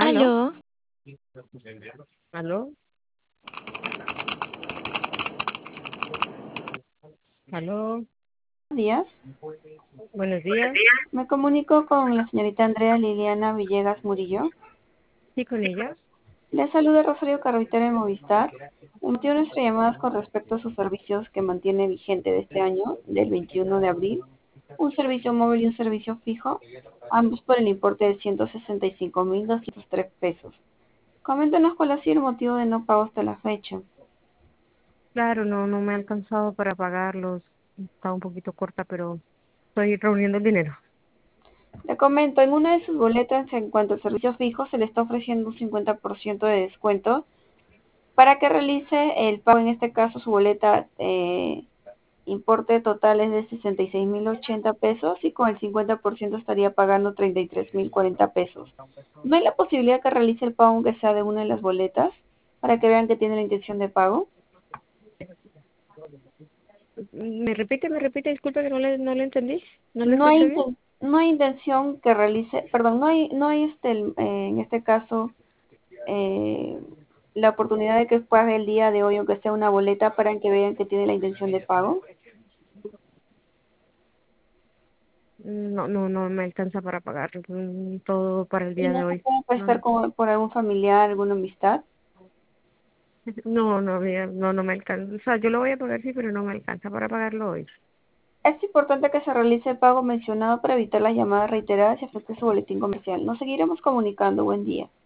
¿Aló? Aló, ¿Aló? ¿Aló? Días. Buenos días. Me comunico con la señorita Andrea Liliana Villegas Murillo. ¿Sí con ella? Le saluda Rosario Carretera de Movistar. El motivo de nuestra llamada es con respecto a sus servicios que mantiene vigente de este año, del 21 de abril, un servicio móvil y un servicio fijo, ambos por el importe de 165.203 pesos. Coméntanos cuál ha sido el motivo de no pago hasta la fecha. Claro, no me ha alcanzado para pagarlos. Está un poquito corta, pero estoy reuniendo el dinero. Le comento, en una de sus boletas en cuanto al servicio fijo se le está ofreciendo un 50% de descuento para que realice el pago, en este caso su boleta importe total es de 66.080 pesos y con el 50% estaría pagando 33.040 pesos. ¿No hay la posibilidad que realice el pago aunque sea de una de las boletas para que vean que tiene la intención de pago? Me repite, disculpe que no le entendí. ¿No le No hay, escuché bien? no hay intención que realice, perdón, no hay en este caso eh, la oportunidad de que pague el día de hoy aunque sea una boleta para que vean que tiene la intención de pago. No me alcanza para pagar todo para el Y día no de se hoy. puede No, prestar por algún familiar, alguna amistad. no, mira, no me alcanza. O sea, yo lo voy a pagar sí, pero no me alcanza para pagarlo hoy. Es importante que se realice el pago mencionado para evitar las llamadas reiteradas y afecte su boletín comercial. Nos seguiremos comunicando. Buen día.